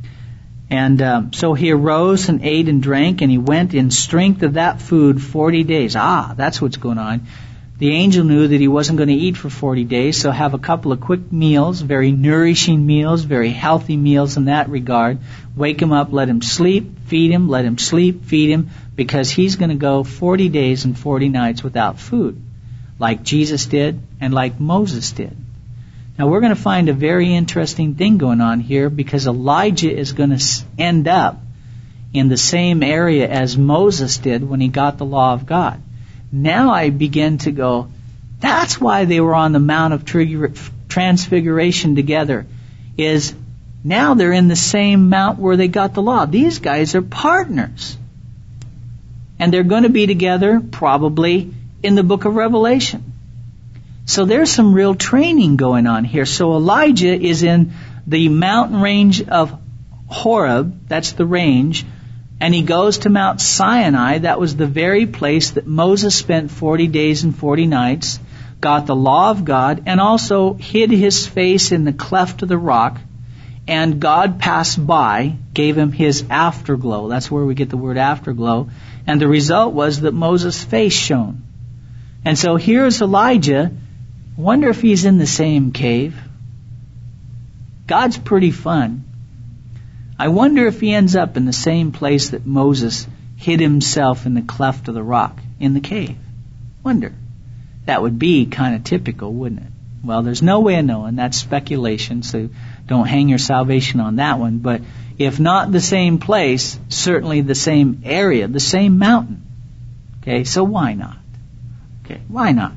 and so he arose and ate and drank, and he went in strength of that food 40 days. That's what's going on. The angel knew that he wasn't going to eat for 40 days, so have a couple of quick meals, very nourishing meals, very healthy meals in that regard. Wake him up, let him sleep, feed him, let him sleep, feed him, because he's going to go 40 days and 40 nights without food, like Jesus did and like Moses did. Now we're going to find a very interesting thing going on here, because Elijah is going to end up in the same area as Moses did when he got the law of God. Now I begin to go, that's why they were on the Mount of Transfiguration together, is now they're in the same mount where they got the law. These guys are partners. And they're going to be together probably in the book of Revelation. So there's some real training going on here. So Elijah is in the mountain range of Horeb, that's the range, and he goes to Mount Sinai. That was the very place that Moses spent 40 days and 40 nights. got the law of God, and also hid his face in the cleft of the rock, and God passed by, gave him his afterglow. That's where we get the word afterglow. And the result was that Moses' face shone. And so here's Elijah. Wonder if he's in the same cave. God's pretty fun. I wonder if he ends up in the same place that Moses hid himself in the cleft of the rock, in the cave. Wonder. That would be kind of typical, wouldn't it? Well, there's no way of knowing. That's speculation, so don't hang your salvation on that one. But if not the same place, certainly the same area, the same mountain. Okay, so why not? Okay, why not?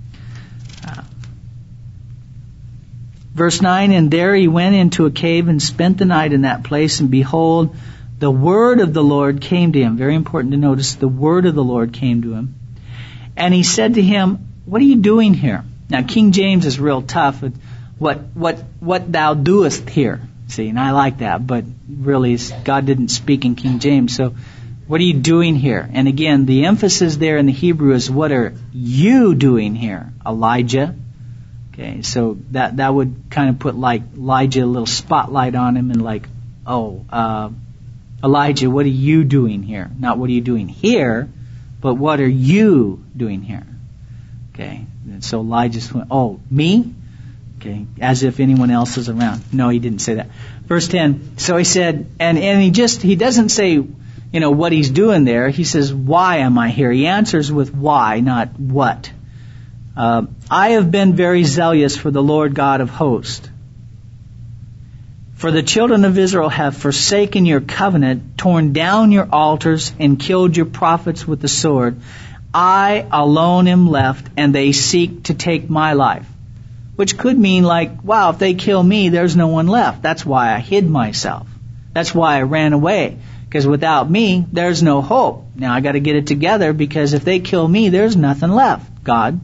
Verse 9, and there he went into a cave and spent the night in that place, and behold, the word of the Lord came to him. Very important to notice, the word of the Lord came to him. And he said to him, what are you doing here? Now, King James is real tough. What thou doest here. See, and I like that, but really God didn't speak in King James. So, what are you doing here? And again, the emphasis there in the Hebrew is, what are you doing here, Elijah? Okay, so that would kind of put like Elijah a little spotlight on him, and like, Elijah, what are you doing here? Not what are you doing here, but what are you doing here? Okay, and so Elijah went, oh, me? Okay, as if anyone else is around. No, he didn't say that. Verse 10, so he said, and he doesn't say, what he's doing there. He says, why am I here? He answers with why, not what. I have been very zealous for the Lord God of hosts. For the children of Israel have forsaken your covenant, torn down your altars, and killed your prophets with the sword. I alone am left, and they seek to take my life. Which could mean like, wow, if they kill me, there's no one left. That's why I hid myself. That's why I ran away. Because without me, there's no hope. Now I got to get it together, because if they kill me, there's nothing left, God.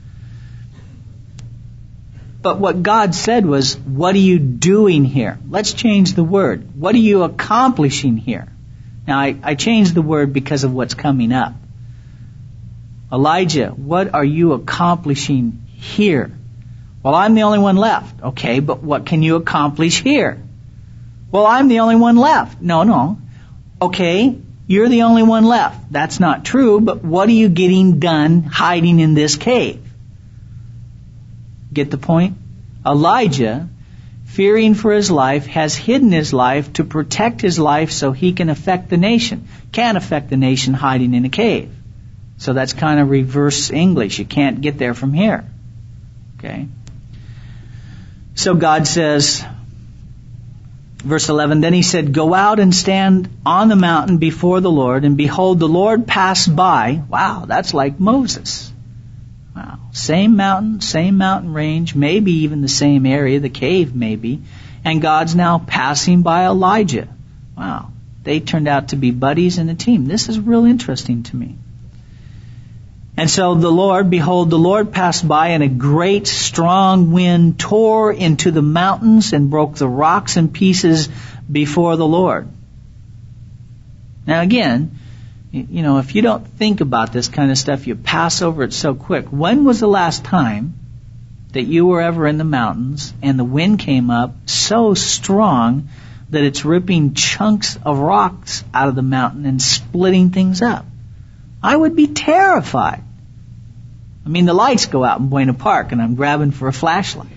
But what God said was, what are you doing here? Let's change the word. What are you accomplishing here? Now, I changed the word because of what's coming up. Elijah, what are you accomplishing here? Well, I'm the only one left. Okay, but what can you accomplish here? Well, I'm the only one left. No. Okay, you're the only one left. That's not true, but what are you getting done hiding in this cave? Get the point? Elijah, fearing for his life, has hidden his life to protect his life so he can affect the nation. Can't affect the nation hiding in a cave. So that's kind of reverse English. You can't get there from here. Okay? So God says, verse 11, then he said, go out and stand on the mountain before the Lord, and behold, the Lord passed by. Wow, that's like Moses. Wow. Same mountain range, maybe even the same area, the cave maybe, and God's now passing by Elijah. Wow. They turned out to be buddies in a team. This is real interesting to me. And so the Lord passed by, and a great strong wind tore into the mountains and broke the rocks in pieces before the Lord. Now again, if you don't think about this kind of stuff, you pass over it so quick. When was the last time that you were ever in the mountains and the wind came up so strong that it's ripping chunks of rocks out of the mountain and splitting things up? I would be terrified. I mean, the lights go out in Buena Park and I'm grabbing for a flashlight.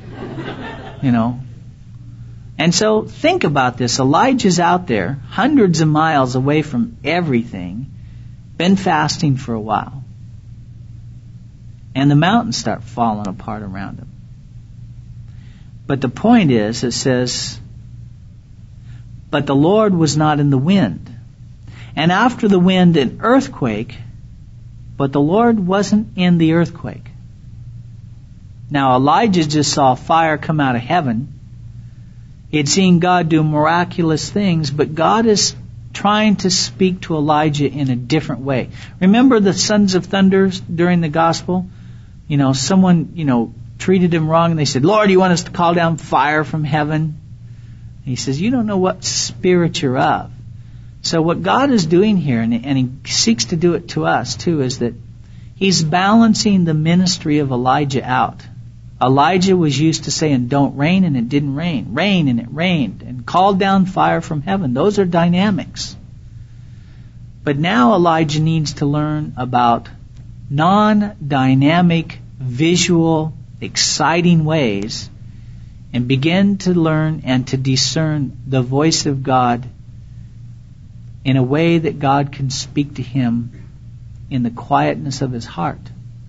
And so think about this. Elijah's out there, hundreds of miles away from everything, been fasting for a while. And the mountains start falling apart around him. But the point is, it says, but the Lord was not in the wind. And after the wind, an earthquake, but the Lord wasn't in the earthquake. Now Elijah just saw fire come out of heaven. He had seen God do miraculous things, but God is trying to speak to Elijah in a different way. Remember the sons of thunder during the gospel? Someone, treated him wrong and they said, Lord, you want us to call down fire from heaven? And he says, you don't know what spirit you're of. So what God is doing here, and he seeks to do it to us too, is that He's balancing the ministry of Elijah out. Elijah was used to saying, don't rain, and it didn't rain. Rain, and it rained. And called down fire from heaven. Those are dynamics. But now Elijah needs to learn about non-dynamic, visual, exciting ways and begin to learn and to discern the voice of God in a way that God can speak to him in the quietness of his heart.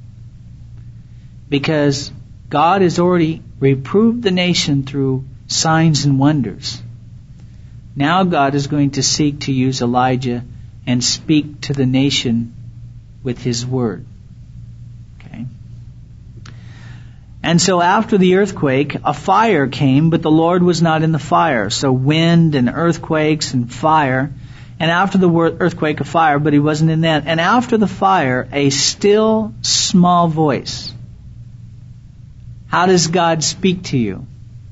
Because God has already reproved the nation through signs and wonders. Now God is going to seek to use Elijah and speak to the nation with his word. Okay. And so after the earthquake, a fire came, but the Lord was not in the fire. So wind and earthquakes and fire. And after the earthquake, a fire, but he wasn't in that. And after the fire, a still small voice. How does God speak to you?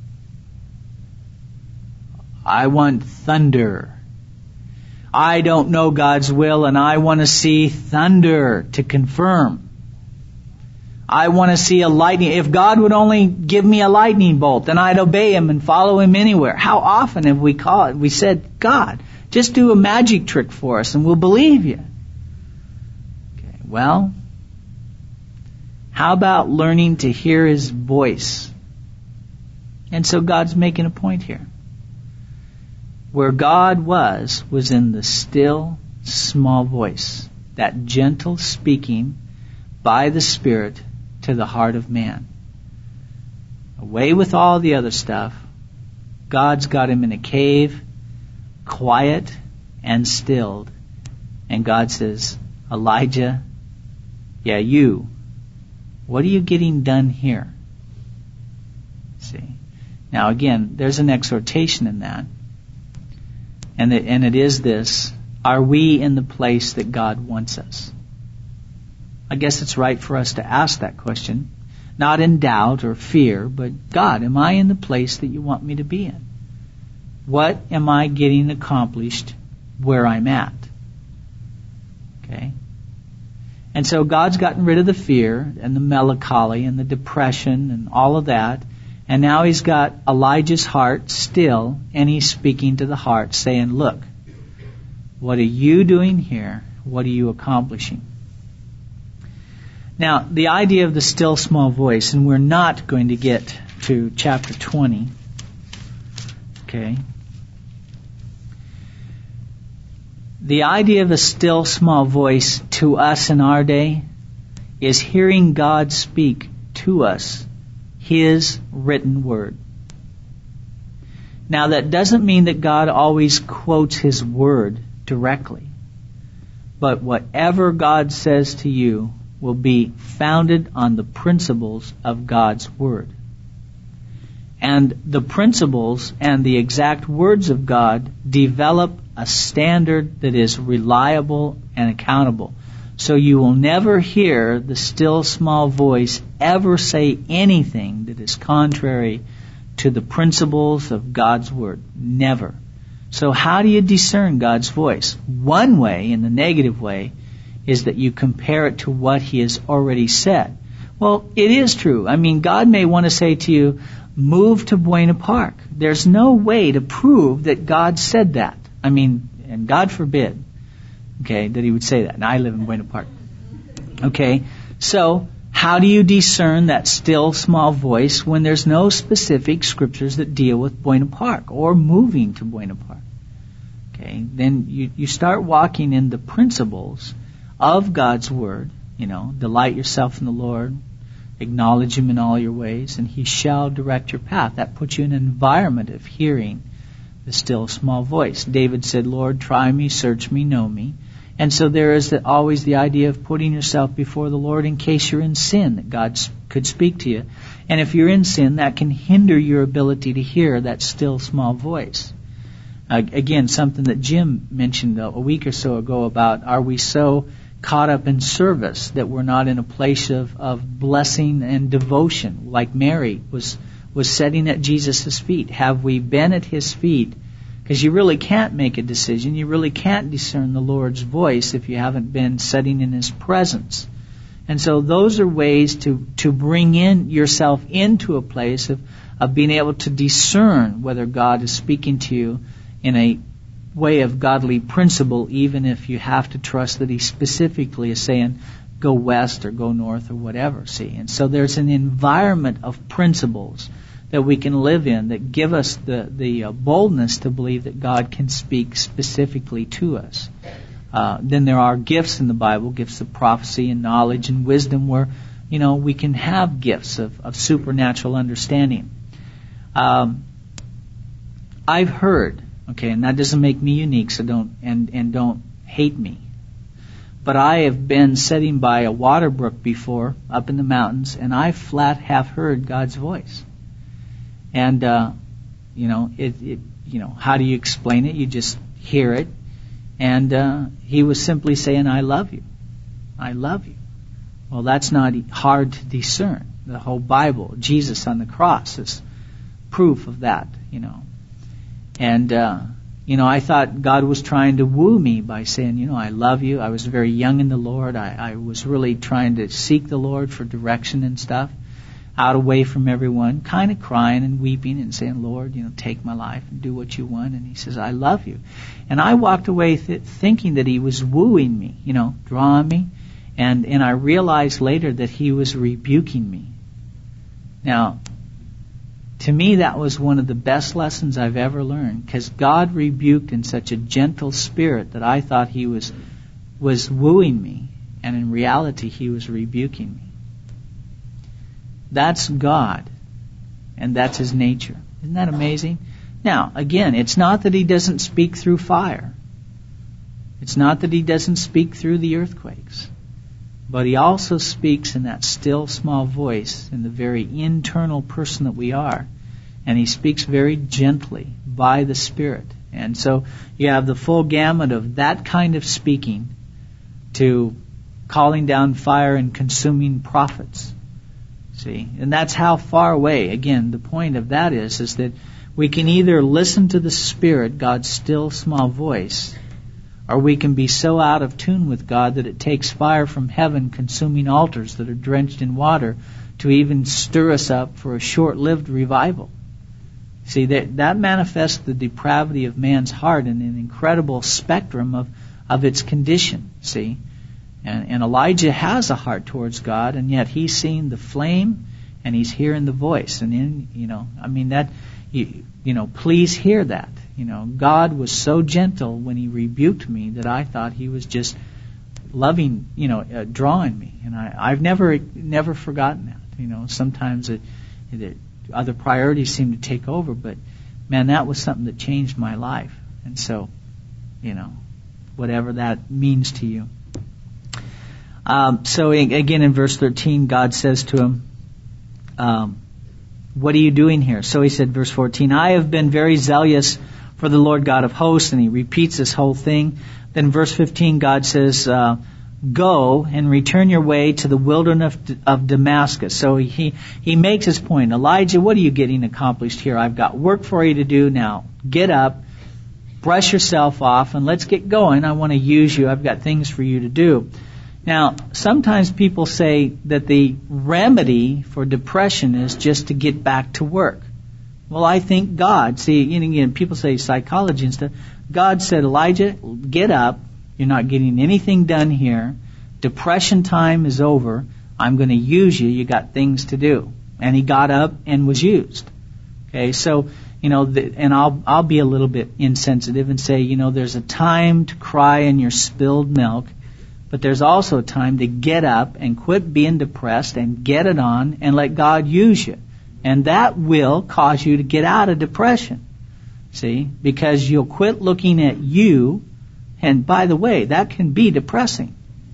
I want thunder. I don't know God's will, and I want to see thunder to confirm. I want to see a lightning. If God would only give me a lightning bolt, then I'd obey him and follow him anywhere. How often have we said, God, just do a magic trick for us and we'll believe you. Okay, well, how about learning to hear his voice? And so God's making a point here. Where God was in the still, small voice, that gentle speaking by the Spirit to the heart of man. Away with all the other stuff. God's got him in a cave, quiet and stilled. And God says, Elijah, yeah, you, what are you getting done here? See? Now again, there's an exhortation in that. And it is this, are we in the place that God wants us? I guess it's right for us to ask that question, not in doubt or fear, but God, am I in the place that you want me to be in? What am I getting accomplished where I'm at? Okay? And so God's gotten rid of the fear and the melancholy and the depression and all of that. And now he's got Elijah's heart still, and he's speaking to the heart, saying, look, what are you doing here? What are you accomplishing? Now, the idea of the still small voice, and we're not going to get to chapter 20. Okay. The idea of a still small voice to us in our day is hearing God speak to us his written word. Now that doesn't mean that God always quotes his word directly. But whatever God says to you will be founded on the principles of God's word. And the principles and the exact words of God develop a standard that is reliable and accountable. So you will never hear the still small voice ever say anything that is contrary to the principles of God's word. Never. So how do you discern God's voice? One way, in the negative way, is that you compare it to what he has already said. Well, it is true. I mean, God may want to say to you, move to Buena Park. There's no way to prove that God said that. I mean, and God forbid, okay, that he would say that. And I live in Buena Park. Okay, so how do you discern that still small voice when there's no specific scriptures that deal with Buena Park or moving to Buena Park? Okay, then you start walking in the principles of God's word. You know, delight yourself in the Lord, acknowledge him in all your ways, and he shall direct your path. That puts you in an environment of hearing the still small voice. David said, Lord, try me, search me, know me. And so there is always the idea of putting yourself before the Lord in case you're in sin, that God could speak to you. And if you're in sin, that can hinder your ability to hear that still small voice. Again, something that Jim mentioned a week or so ago about, are we so caught up in service that we're not in a place of blessing and devotion, like Mary was sitting at Jesus' feet? Have we been at his feet? Because you really can't make a decision. You really can't discern the Lord's voice if you haven't been sitting in his presence And so those are ways to bring in yourself into a place of being able to discern whether God is speaking to you in a way of godly principle, even if you have to trust that He specifically is saying, go west or go north or whatever, see. And so there's an environment of principles that we can live in that give us the boldness to believe that God can speak specifically to us. Then there are gifts in the Bible, gifts of prophecy and knowledge and wisdom, where, we can have gifts of supernatural understanding. I've heard, okay, and that doesn't make me unique, so don't hate me. But I have been sitting by a water brook before, up in the mountains, and I flat have heard God's voice. And how do you explain it? You just hear it. And He was simply saying, I love you. I love you. Well, that's not hard to discern. The whole Bible, Jesus on the cross, is proof of that, And, I thought God was trying to woo me by saying, I love you. I was very young in the Lord. I was really trying to seek the Lord for direction and stuff, out away from everyone, kind of crying and weeping and saying, Lord, take my life and do what you want. And He says, I love you. And I walked away thinking that He was wooing me, drawing me. And I realized later that He was rebuking me. Now, to me, that was one of the best lessons I've ever learned, because God rebuked in such a gentle spirit that I thought He was wooing me, and in reality, He was rebuking me. That's God, and that's His nature. Isn't that amazing? Now, again, it's not that He doesn't speak through fire. It's not that He doesn't speak through the earthquakes. But He also speaks in that still small voice, in the very internal person that we are. And He speaks very gently by the Spirit. And so you have the full gamut of that kind of speaking to calling down fire and consuming prophets. See? And that's how far away, again, the point of that is that we can either listen to the Spirit, God's still small voice, or we can be so out of tune with God that it takes fire from heaven consuming altars that are drenched in water to even stir us up for a short-lived revival. See, that manifests the depravity of man's heart in an incredible spectrum of its condition, see. And Elijah has a heart towards God, and yet he's seeing the flame and he's hearing the voice. And please hear that. God was so gentle when He rebuked me that I thought He was just loving, drawing me. And I've never forgotten that. Sometimes other priorities seem to take over, but man, that was something that changed my life. And so, whatever that means to you. So again, in verse 13, God says to him, what are you doing here? So he said, verse 14, I have been very zealous for the Lord God of hosts, and he repeats this whole thing. Then verse 15, God says, go and return your way to the wilderness of Damascus. So he makes his point. Elijah, what are you getting accomplished here? I've got work for you to do now. Get up, brush yourself off, and let's get going. I want to use you. I've got things for you to do. Now, sometimes people say that the remedy for depression is just to get back to work. Well, I think God, people say psychology and stuff. God said, Elijah, get up. You're not getting anything done here. Depression time is over. I'm going to use you. You got things to do. And he got up and was used. Okay, so, and I'll be a little bit insensitive and say, there's a time to cry in your spilled milk. But there's also a time to get up and quit being depressed and get it on and let God use you. And that will cause you to get out of depression. See? Because you'll quit looking at you. And by the way, that can be depressing.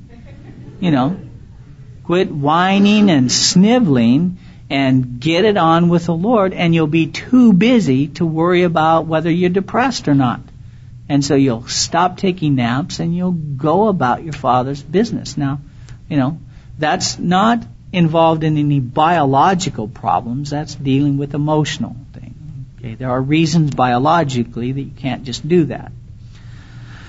Quit whining and sniveling and get it on with the Lord, and you'll be too busy to worry about whether you're depressed or not. And so you'll stop taking naps and you'll go about your Father's business. Now, that's not involved in any biological problems. That's dealing with emotional things. Okay? There are reasons biologically that you can't just do that.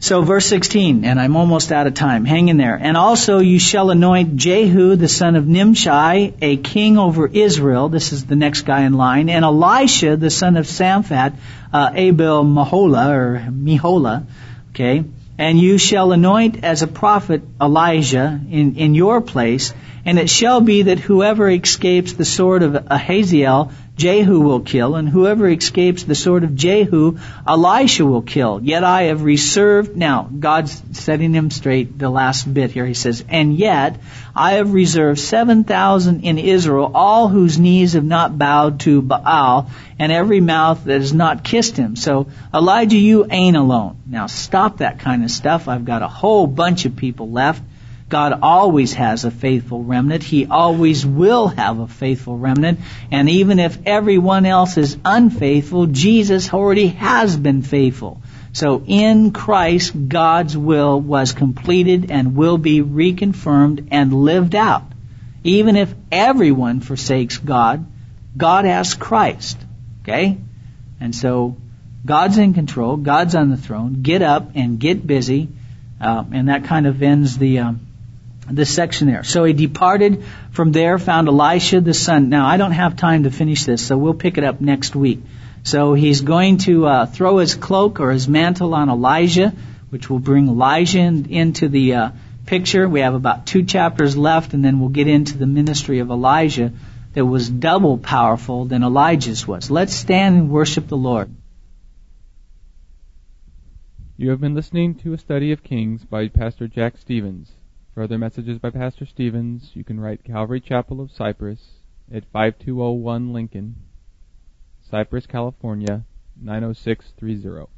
So verse 16, and I'm almost out of time. Hang in there. And also you shall anoint Jehu, the son of Nimshi, a king over Israel. This is the next guy in line. And Elisha, the son of Shaphat, Abel Meholah. Okay. And you shall anoint as a prophet Elijah in your place. And it shall be that whoever escapes the sword of Ahaziel, Jehu will kill, and whoever escapes the sword of Jehu, Elisha will kill. Yet I have reserved, now God's setting him straight, the last bit here, he says, and yet I have reserved 7,000 in Israel, all whose knees have not bowed to Baal, and every mouth that has not kissed him. So Elijah, you ain't alone. Now stop that kind of stuff. I've got a whole bunch of people left. God always has a faithful remnant. He always will have a faithful remnant. And even if everyone else is unfaithful, Jesus already has been faithful. So in Christ, God's will was completed and will be reconfirmed and lived out. Even if everyone forsakes God, God has Christ. Okay? And so God's in control. God's on the throne. Get up and get busy. And that kind of ends this section there. So he departed from there, found Elisha the son. Now, I don't have time to finish this, so we'll pick it up next week. So he's going to throw his cloak or his mantle on Elijah, which will bring Elijah into the picture. We have about 2 chapters left, and then we'll get into the ministry of Elijah that was double powerful than Elijah's was. Let's stand and worship the Lord. You have been listening to a study of Kings by Pastor Jack Stevens. For other messages by Pastor Stevens, you can write Calvary Chapel of Cypress at 5201 Lincoln, Cypress, California, 90630.